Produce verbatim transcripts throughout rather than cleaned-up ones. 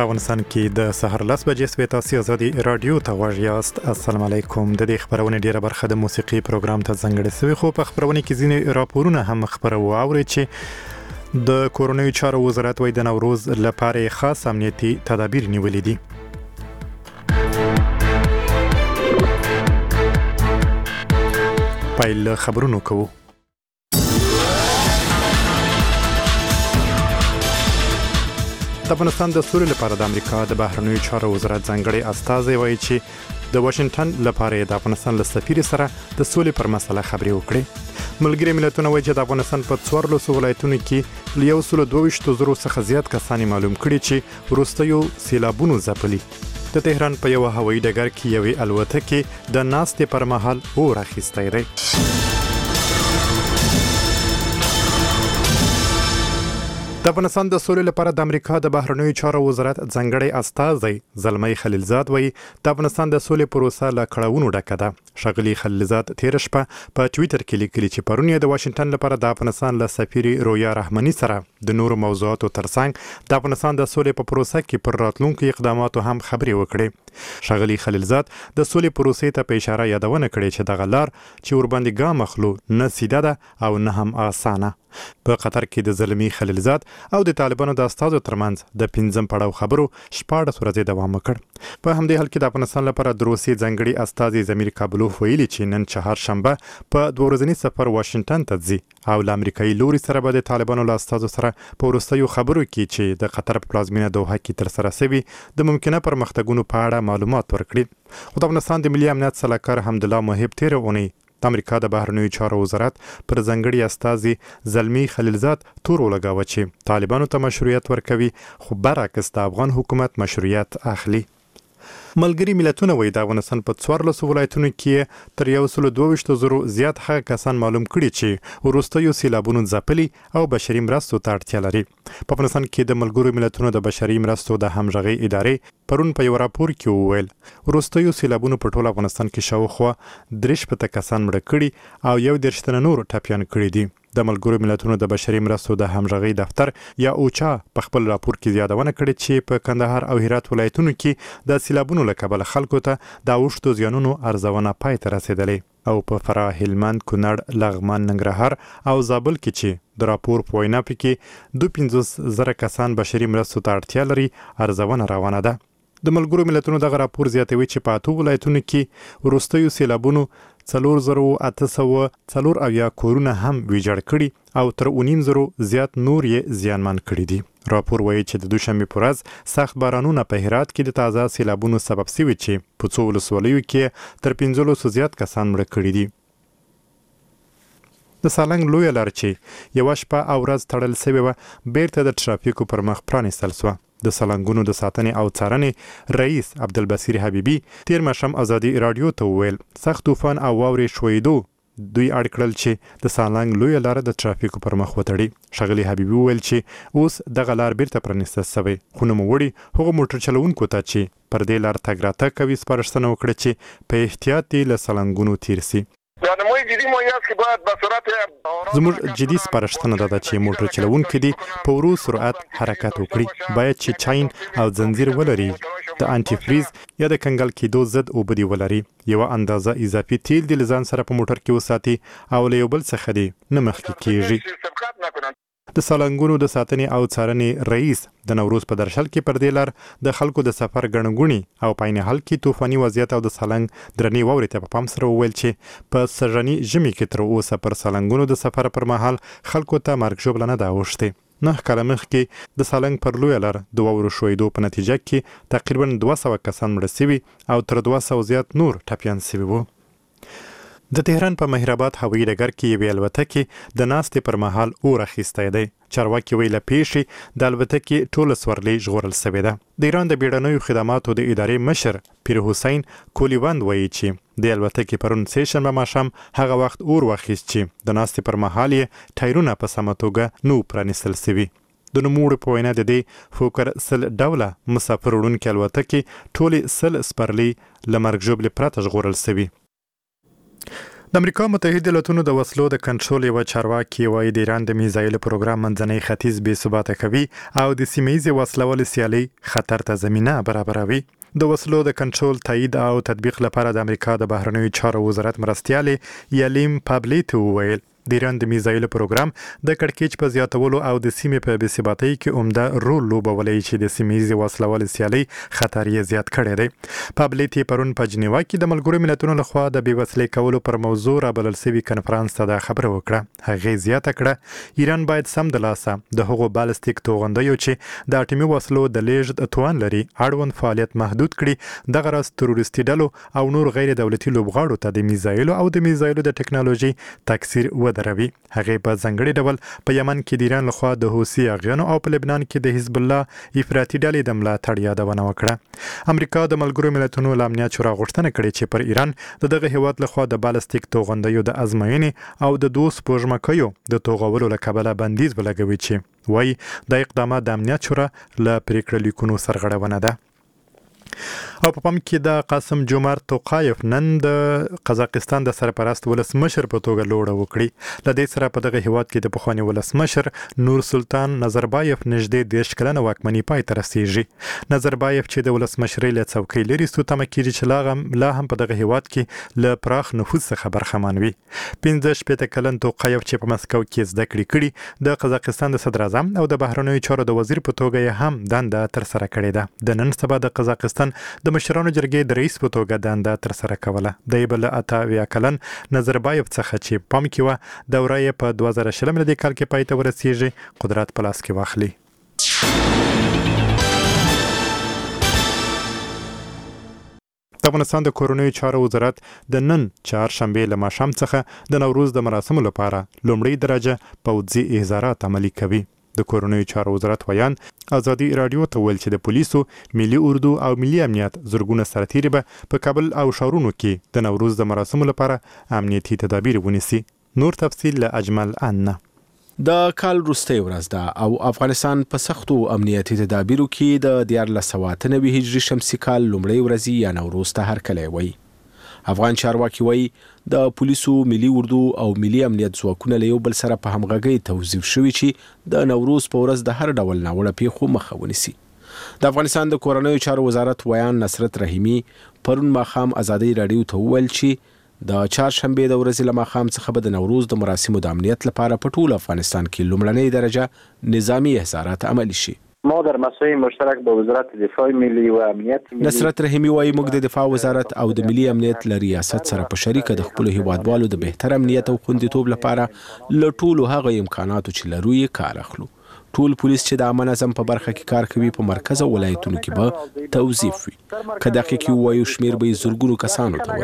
افغانستان کې د سحر لس بجې سوي تاسو ازادي رادیو ته غوږ یاست. السلام علیکم. د دې خبرونه ډیره برخه د موسیقي پروګرام ته ځانګړې شوی، خو په خبرونه کې ځینې راپورونه هم خبرو اوري چې د کورونی چارو وزارت وایي د نوروز لپاره خاص امنیتي تدابیر نیولې دي. پایل خبرونو کوو. د افغانستان د سولې لپاره د امریکا د بهرنیو چارو وزارت ځانګړي استازی وایي چې د واشنگټن لپاره د افغانستان له سفیر سره د سولې پر مسله خبرې وکړي. ملګري ملتونه وایي چې د افغانستان په څوارلسو ولایتونو کې له یو سل دوه ویشت زرو څخه زیات کسان معلوم کړي چې وروستیو سیلابونو ځپلي. د تهران په یو هوایي ډګر کې یوې الوتکې د ناستې پر مهال اور اخیستی دی. د افغانستان د سولې لپاره د امریکا د بهرنیو چارو وزارت ځانګړي استازی زلمی خلیلزاد وایي د افغانستان د سولې پروسه له کړاوونو ډکه ده. ښاغلي خلیلزاد تیر شپه په ټویټر کې لیکلي چې پرون یې د واشنگټن لپاره د افغانستان له سفیر رویا رحماني سره د نورو موضوعاتو ترڅنګ د افغانستان د سولې په پروسه کې پر راتلونکو اقداماتو هم خبرې وکړي. ښاغلي خلیلزاد د سولې پروسې ته په اشاره یادونه کړې چې دغه لار چې ورباندې ګام اخلو نه سیده ده او نه هم اسانه. په قطر کې د زلمی خلیلزاد او د طالبانو د استازو ترمنځ د پنځم پړاو خبرو شپاړس ورځې دوام وکړ. په همدې حال کې د افغانستان لپاره د روسیې ځانګړي استازي زمیر کابلوف ویلي چې نن چهارشنبه په دوه ورځني سفر واشنگټن ته ځي او له امریکایي لوري سره به د طالبانو له استازو سره په وروستیو خبرو کې چې د قطر په پلازمینه دوحه کې ترسره شوي د ممکنه پرمختګونو په اړه معلومات ورکړي. خو د افغانستان د ملي امنیت سلاکار حمدالله محب تیر اونۍ د امریکا د بهرنیو چارو وزارت پر ځانګړي استازي زلمی خلیلزاد تور ولګاوه چې طالبانو ته مشروعیت ورکوي، خو برعکس د افغان حکومت مشروعیت اخلي. ملګري ملتونه وایي د افغانستان په څوارلسو ولایتونو کې تر یو سل دوه ویشت زرو زیات هغه کسان معلوم کړي چې وروستیو سیلابونو ځپلي او بشري مرستو ته اړتیا لري. په افغانستان کې د ملګرو ملتونو د بشري مرستو د همغږۍ ادارې پرون په یو راپور کې وویل وروستیو سیلابونو په ټول افغانستان کې شاوخوا درې شپېته کسان مړه کړي او یو دېرش تنه نور ټپیان کړي دي. د ملګرو ملتونو د بشري مرستو د همغږۍ دفتر یا اوچا په خپل راپور کې یادونه کړې چې په کندهار او هرات ولایتونو کې د سیلابونو له کبله خلکو ته د اوښتو زیانونو ارزونه پای ته رسېدلې او په فراه، هلمند، کونړ، لغمان، ننګرهار او زابل کې چې د راپور په وینا کې دوه پنځوس زره کسان بشري مرستو ته اړتیا لري ارزونه روانه ده. د ملګرو ملتونو دغه راپور زیاتوي چې په اته ولایتونو کې وروستیو سیلابونو څلور زره اته سوه څلور اویا کورونه هم ویجاړ کړي او تر اونیم زرو زیات نور یې زیانمن کړي دي. راپور وایي چې د دوشنبې په ورځ سخت بارانونه په هرات کې د تازه سیلابونو سبب شوي چې په څو ولسوالیو کې تر پنځلسو زیات کسان مړه کړي دي. د سالنګ لویه لار چې یوه شپه او ورځ تړل شوې وه بیرته د ټرافیکو پر مخ پرانیستل شوه. د سالنګونو د ساتنې او څارنې رئیس عبدالبصیر حبیبي تیر ماښام ازادي رادیو ته وویل سخت طوفان او واورې شویدو دوی اړ کړل چې د سالنګ لویه لاره د ټرافیکو پر مخ وتړي. ښاغلي حبیبي وویل چې اوس دغه لار بیرته پرانیستل شوی، خو نوموړي هغو موټر چلوونکو ته چې پر دې لار تګ راتګ کوي سپارښتنه وکړه چې په احتیاط دې له سالنګونو تیر سي. زموږ جدي سپارښتنه ده چې موټر چلوونکي دي په ورو سرعت حرکت وکړي، باید چې چاین او زنجیر ولري، د انټي فریز یا د کنګل کېدو ضد اوبه دي ولري، یوه اندازه اضافي تیل دې له ځان سره په موټر کې وساتي او له یو بل څخه دې نه مخکې کېږي. د سالنګونو د ساتنې او څارنې رئیس د نوروز په درشل کې پر دې لار د خلکو د سفر ګڼګوڼې او په عین حال کې طوفاني وضعیت او د سالنګ درنې واورې ته په پام سره وویل چې په سږني ژمي کې تر اوسه پر سالنګونو د سفر پر مهال خلکو ته مرګ ژوبله نه ده اوښتې. نه کاله مخکې د سالنګ پر لویه لار د واورو شویدو په نتیجه کې تقریبا دوه سوه کسان مړه شوي او تر دوه سوه زیات نور ټپیان شوي وو. د تهران په مهرآباد هوایي ډګر کې یوې الوتکې د ناستې پر مهال اور اخیستی دی. چارواکي ویل پیښې د الوتکې ټوله سورلۍ ژغورل شوې ده. د ایران د بیړنیو خدماتو د ادارې مشر پیر حسین کولیوند وایي چې د الوتکې پرون سه شنبه ماښام هغه وخت اور واخیست چې د ناستې پر مهال یې ټایرونه په سمه توګه نو پرانیستل شوي. د نوموړي په وینا د دې فوکر سل ډوله مسافر وړونکې الوتکې ټولې سل سپرلۍ له مرګ ژوبلې پرته ژغورل شوي. د امریکا متحده ایالاتونو د وسلو د کنټرول یو چارواکي وایي د ایران د میزایل پروګرام منځنی ختیځ بې ثباته کوي او د سیمه‌ییزې وسلوال سیالي خطر ته زمینه برابروي. د وسلو د کنټرول تایید او تطبیق لپاره د امریکا د بهرنیو چارو وزارت مرستیال یلیم پابلیت وویل د ایران د میزایل پروګرام د کړکېچ په زیاتولو او د سیمې په بې ثباتۍ کې عمده رول لوبولی چې د سیمه‌ییزې وسلوال سیالۍ خطر یې زیات کړی دی. پابلیت پرون په جنیوا کې د ملګرو ملتونو لخوا د بې وسلې کولو پر موضوع رابلل شوي کنفرانس ته دا خبره وکړه. هغې زیاته کړه ایران باید سم د لاسه د هغو بالستیک توغندیو چې د اټومي وسلو د لیږد توان لري اړوند فعالیت محدود کړي. دغه راز تروریستي ډلو او نور غیر دولتي لوبغاړو ته د میزایلو او د میزایلو د ټکنالوژي تکثیر دروي. هغه په ځنګړي ډول په یمن کې د ایران لخوا د حوثي اغیانو او په لبنان کې د حزب الله افراطي ډلې د ملاتړ یادونه وکړه. امریکا د ملګرو ملتونو له امنیت شورا غوښتنه کړې چې پر ایران د دغه هیواد لخوا د بالستیک توغندیو د ازموینې او د دوه سپوږمکیو د توغولو له کبله بندیز ولګوي چې وایي د اقدامات د امنیت شورا له پریکړې لیکونو سرغړونه ده. او په پام کې د قاسم جومارت توقایف نن د قزاقستان د سرپرست ولسمشر په توګه لوړه وکړي. له دې سره په دغه هیواد کې د پخواني ولسمشر نور سلطان نظربایف نږدې دېرش کلنه واکمني پای ته رسیږي. نظربایف چې د ولسمشرۍ له څوکۍ لري ستوتمه کېږي چې لا هم په دغه هیواد کې له پراخ نفوذ څخه برخمن وي. پنځه شپېته کلن توقایف چې په مسکو کې زده کړې کړي د قزاقستان د صدر اعظم او د بهرنیو چارو د وزیر په توګه یې هم دنده تر سره کړې ده. د نن سبا د قزاقستان د مشرانو جرګې د رئیس په توګه دنده تر سره کوله. د بل اته اویا کلن نظربایف څخه چې پام کې و دوره یې په دوه زره شل میلادي کال کې پای ته ورسیږي قدرت په لاس کې واخلي. د افغانستان د کورنیو چارو وزارت د نن چهارشنبې له ماښام څخه د نوروز د مراسمو لپاره لومړی درجه پوځي احضارات عملي کوي. د کورنیو چارو وزارت ویان ازادي رادیو ته ویل چې د پولیسو، ملي اردو او ملي امنیت زرګونه سرتیري به په کابل او ښارونو کې د نوروز د مراسمو لپاره امنیتي تدابیر ونیسي. نور تفصیل له اجمل ان. د کال وروستۍ ورځ ده او افغانستان په سختو امنیتي تدابیرو کې د دیارلس سوه اته نوي هجري شمسي کال لومړۍ ورځ یا نوروز ته هرکلی وایي. افغان چارواکي وایي د پولیسو، ملي اردو او ملي امنیت ځواکونه له یو بل سره په همغږۍ توظیف شوي چې د نوروز په ورځ د هر ډول ناوړه پیښو مخه ونیسي. د افغانستان د کورنیو چارو وزارت ویان نصرت رحیمي پرون ماښام ازادي رادیو ته وویل چې د چهارشنبې د ورځې له ماښام څخه به د نوروز د مراسمو د امنیت لپاره په ټول افغانستان کې لومړنۍ درجه نظامی احضارات عملي شي. ما در مسائل مشترک با وزارت دفاع ملی و امنیت ملی. نصرت رحیمي وايي موږ د دفاع وزارت او د ملي امنیت له ریاست سره په شریکه د خپل هیوادوالو د بهتر امنیت او خوندیتوب لپاره له ټولو هغه امکاناتو چې لرو یې کار اخلو. ټول پولیس چې د امن نظم په برخه کې کار کوي په مرکز او ولایتونو کې به توظیف وي. که دقیق وایو شمیر به زرګونو کسانو ته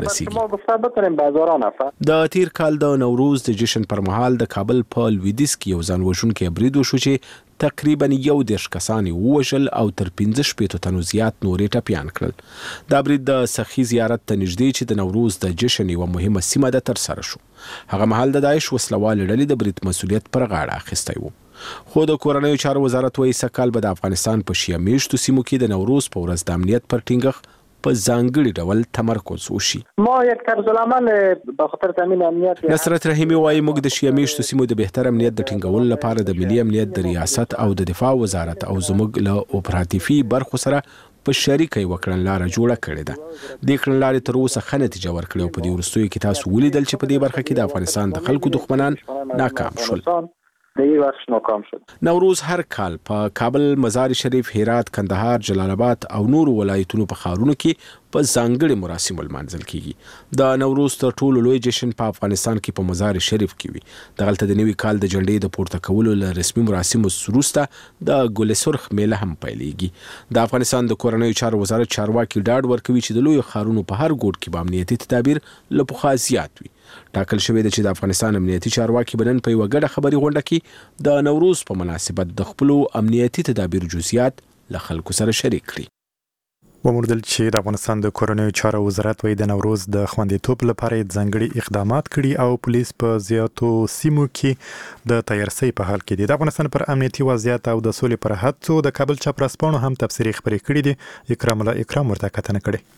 ورسیږي. د تیر کال د نوروز د جشن پر مهال د کابل په لویدیځ کې یو ځان وژونکی برید وشو چې تقریبا یو دېرش کسان یې ووژل او تر پنځه شپېتو تنو زیات نور یې ټپیان کړل. دا برید د سخي زیارت ته نږدې چې د نوروز د جشن یوه مهمه سیمه ده ترسره شو. هغه مهال د داعش وسلوالې ډلې د برید مسؤلیت پر غاړه اخیستی و. خو د کورنیو چارو وزارت وایي سږکال به د افغانستان په شیعه میشتو سیمو کې د نوروز په ورځ د امنیت پر ټینګښت په ځانګړي ډول تمرکز وشي. ما یک طرزالعمل به خاطر تامین امنیت. نصرت رحیمي وايي موږ د شیعه میشتو سیمو د بهتر امنیت د ټینګولو لپاره د ملي امنیت د ریاست او د دفاع وزارت او زموږ له اپراتیفي برخو سره په شریکه یو کړنلاره جوړه کړې ده. د کړنلارې تر اوسه ښه نتیجه ورکړې او په دې وروستیو کې تاسو ولیدل چې په دې برخه کې د افغانستان د خلکو دښمنان ناکام شول. د یو وخت ناکام شد. نوروز هر کال په کابل، مزار شریف، هرات، کندهار، جلال آباد او نور ولایتونو په ښارونو کې په ځانګړي مراسمو لمانځل کیږي. د نوروز تر ټولو لوی جشن په افغانستان کې په مزار شریف کې وي. دغلته د نوي کال د جنډې د پورته کولو له رسمي مراسمو وروسته د ګل سرخ میله هم پیلېږي. د افغانستان د کورنیو چارو وزارت چارواکي ډاډ ورکوي چې د لویو ښارونو په هر ګوټ کې به امنیتي تدابیر له پخوا زیات وي. ټاکل شوی دی چې د افغانستان امنیتي چارواکي به نن په یوه ګډه خبري غونډه کې د نوروز په مناسبت د خپلو امنیتي تدابیر جزئیات له خلکو سره شریک کړي. وموندل چې د افغانستان د کورنیو چارو وزارت وایي د نوروز د خوندیتوب لپاره ځانګړي اقدامات کړي او پولیس په زیاتو سیمو کې د تیارسۍ په حال کې دي. د افغانستان پر امنیتي وضعیت او د سولې پر هڅو د کابل چاپراسپانو هم تبصرې خپرې کړې دي. اکرام الله اکرام ورته کتنه کړې.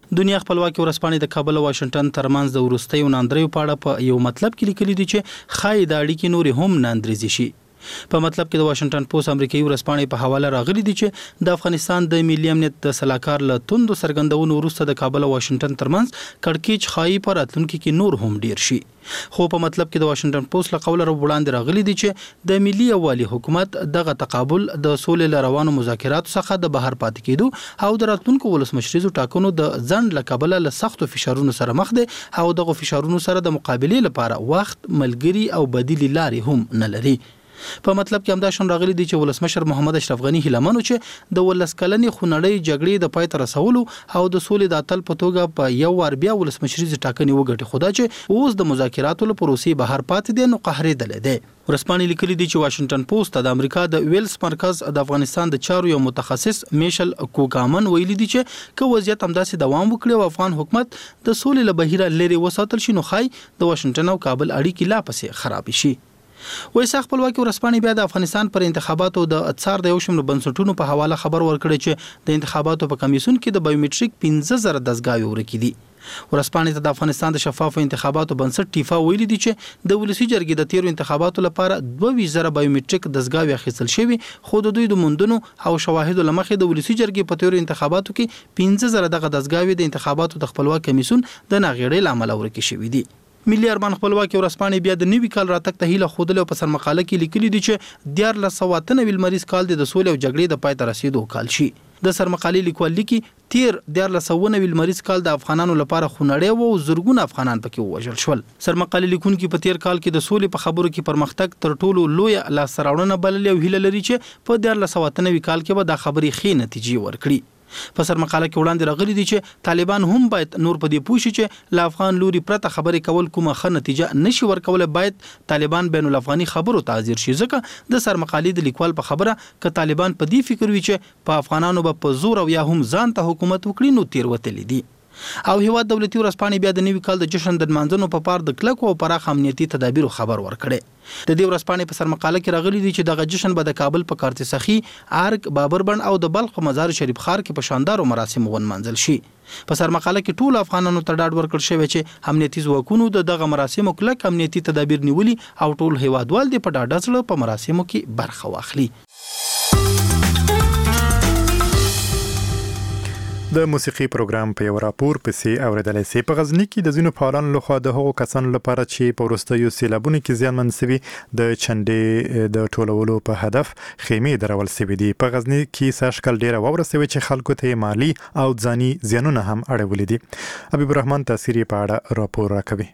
دنیا خپلواکي ورځپاڼې د کابل او واشنگټن ترمنځ د وروستیو ناندریو په اړه په یو مطلب کې لیکلي دي چې ښایي د اړیکې نورې هم ناندریزي شي. په مطلب کې د واشنگټن پوسټ امریکایي ورځپاڼې په حواله راغلي دي چې د افغانستان د ملي امنیت د سلاکار له توندو څرګندونو وروسته د کابل او واشنگټن ترمنځ کړکېچ ښایي په راتلونکي کې نور هم ډیر شي. خو په مطلب کې د واشنگټن پوسټ له قوله وړاندې راغلي دي چې د ملي یووالي حکومت دغه تقابل د سولې له روانو مذاکراتو څخه د بهر پاتې کېدو او د راتلونکو ولسمشریزو ټاکنو د ځنډ له کبله له سختو فشارونو سره مخ دي او دغه فشارونو سره د مقابلې لپاره وخت، ملګري او بدیل لارې هم نه لري. په مطلب کې همدا شان راغلي دي چې ولسمشر محمد اشرف غنی هیلمنو چې د ولس کلنې خونړۍ جګړې د پای ته رسولو او د سولې د اتل په توګه په یو وار بیا ولسمشریزې ټاکنې وګټي، خو دا چې اوس د مذاکراتو له پروسې بهر پاتې دي نو قهرېدلی دی. ورځپاڼې لیکلي دي چې واشنگټن پوسټ د امریکا د ویلز مرکز د افغانستان د چارو یو متخصص میشل کوکامن ویلي دي چې که وضعیت همداسې دوام وکړي او افغان حکومت د سولې له بهیره لرې وساتل شي نو ښایي د واشنگټن او کابل اړیکې لا پسې خراب شي. وایي خپلواکي ورځپاڼې بیا د افغانستان پر انتخاباتو د څار د یو شمېر بنسټونو په حواله خبر ورکړی چې د انتخاباتو په کمیسیون کې د بایومټریک پنځه زره دستګاوې ورکې دي. ورځپاڼې ته د افغانستان د شفافو انتخاباتو بنسټ ټیفا ویلي دي چې د ولسي جرګې د تیرو انتخاباتو لپاره دوه ویشت زره بایومټریک دستګاوې اخیستل شوي، خو د دوی د موندنو او شواهدو له مخې د ولسي جرګې په تیرو انتخاباتو کې پنځه زره دغه دستګاوې د انتخاباتو د خپلواک کمیسیون د ناغېړۍ له امله ورکې شوي دي. ملي ارمان خپلواکي ورځپاڼې بیا د نوي کال راتګ ته هیله ښودلې او په سرمقاله کې لیکلي دي چې دیارلس سوه اته نوي لمریز کال د سولې او جګړې د پای ته رسېدو کال شي. د سرمقالې لیکوال لیکي تیر دیارلس سوه نوي لمریز کال د افغانانو لپاره خونړی و او زرګونه افغانان پکې ووژل شول. سرمقالې لیکونکي په تیر کال کې د سولې په خبرو کې پرمختګ تر ټولو لویه لاسته راوړنه بللې او هیله لري چې په دیارلس سوه اته نوي کال کې به دا خبرې ښې نتیجې ورکړي. په سرمقاله کې وړاندې راغلي دي چې طالبان هم باید نور په دې پوه شي چې له افغان لوري پرته خبرې کول کومه ښه نتیجه نشي ورکولی، باید طالبان بین الافغاني خبرو ته حاضر شي. ځکه د سرمقالې د لیکوال په خبره که طالبان په دې فکر وي چې په افغانانو به په زور او یا هم ځان ته حکومت وکړي نو تېروتلي دي. او هیواد دولتي ورځپاڼې بیا د نوي کال د جشن د نمانځنو په پار د کلکو او پراخ امنیتي تدابیرو خبر ورکړی. د دې ورځپاڼې په سرمقاله کې راغلي دي چې دغه جشن به د کابل په کارتسخي، ارګ، بابربند او د بلخ په مزار شریف ښار کې په شاندارو مراسمو ونمانځل شي. په سرمقاله کې ټول افغانانو ته ډاډ ورکړل شوی چې امنیتي ځواکونو د دغه مراسمو کلک امنیتي تدابیر نیولي او ټول هیوادوال دې په ډاډه زړه په مراسمو کې برخه واخلي. د موسیقي پروګرام په یو راپور پسې اوریدلی سي. په غزني کې د ځینو فعالانو لخوا د هغو کسانو لپاره چې په وروستیو سیلابونو کې زیانمن سوي د چنډې د ټولولو په هدف خیمې درول سوي دي. په غزني کې سږکال ډیره واوره سوي چې خلکو ته مالی او ځاني زیانونه هم اړولي دي. حبیب الرحمن تاثیري په اړه راپور راکوي.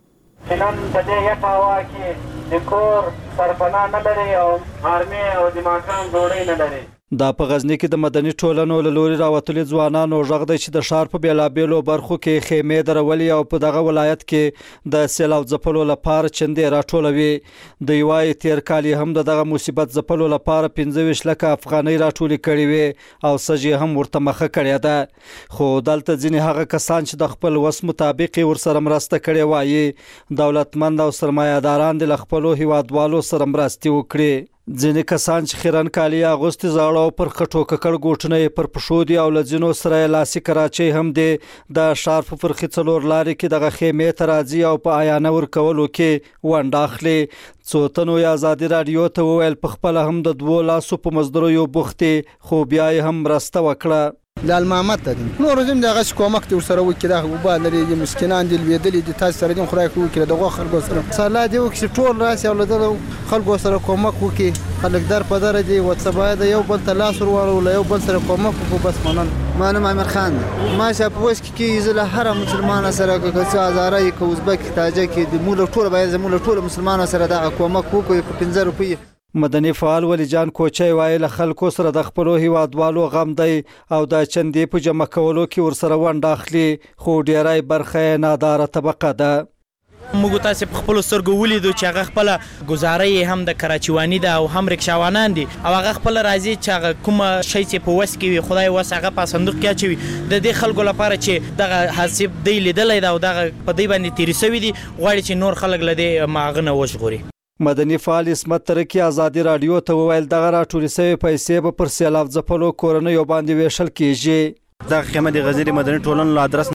نن په دې یخه هوا کې د کور سرپناه نه لري او آرمي او د ماښام ډوډۍ نه لري. دا په غزني کې د مدني ټولنو له لوري راوتلي ځوانانو غږ دی چې د ښار په بیلابیلو برخو کې خیمې درولي او په دغه ولایت کې د سیلاب ځپلو لپاره چندې راټولوي. دوی وایي تیر کال هم دغه مصیبت ځپلو لپاره پنځه ویشت لکه افغانۍ راټولې کړې وې او سږ هم ورته مخه کړې ده. خو دلته ځینې هغه کسان چې د خپل وس مطابق ورسره مرسته کړې وایي دولتمند او سرمایه‌داران د خپلو هیوادوالو سره مرستې وکړي. ځینې کسان چې خیرن کالي اغوستي زاړه او پر خټو ککړ ګوټونه پر پښو دي او له ځینو سره لاسي کراچۍ هم دي. د ښار په فرخي څلور لارې کې دغه خیمې ته راځي او په عیانه ورکولو کې ونډه اخلي. څو تنو یې ازادي راډیو ته وویل په خپله هم د دوو لاسو په مزدوریو بوختې، خو بیا یې هم مرسته وکړه. لال محمد ته دي نور زم دغه کومک ته ورسره وکړي دا وبال لري د مسکینان دی لویدلې د تاسو سره د خدای وکړي دغه خلکو سره سلا دی وکړي ټول راسي او د خلکو سره کومک وکړي. خلک در په در دي واتساپ د یو بل ته لاس ورول یو بل سره کومک وکړو. بس منن مانو امیر خان ما شپ وس کې زله هر مسلمان سره کوڅه ازارای کو ازبک تاجک د مولا ټول باید مولا ټول مسلمان سره د کومک وکړي په پنځه روپیه. مدني فعال ولی جان کوچی وایي له خلکو سره د خپلو هیوادوالو غم دی او د چندې په جمع کولو کې ورسره ونډه اخلي، خو ډیری برخه یې ناداره طبقه ده. موږ تاسو په خپل سترګو ولیدو چې هغه خپل گزارې هم د کراچیوانی ده او هم رکشاوانان دي او هغه خپل راځي چې هغه کومه شی چې په وس کې وي خدای وس هغه په صندوق کې اچوي. د دې خلکو لپاره چې دغه حساب دی لیدلی ده او دغه په دې باندې تیری سوي دي غواړي چې نور خلک له دې ماغه نه وژغوري. مدني فعال اسمت ترکی ازادي راډیو ته وویل دغه راټولې شوې پیسې به پر سیلاب ځپلو کورنیو باندې ویشل کیږي. دا خیمه د غزنی مدني ټولنې له ادرس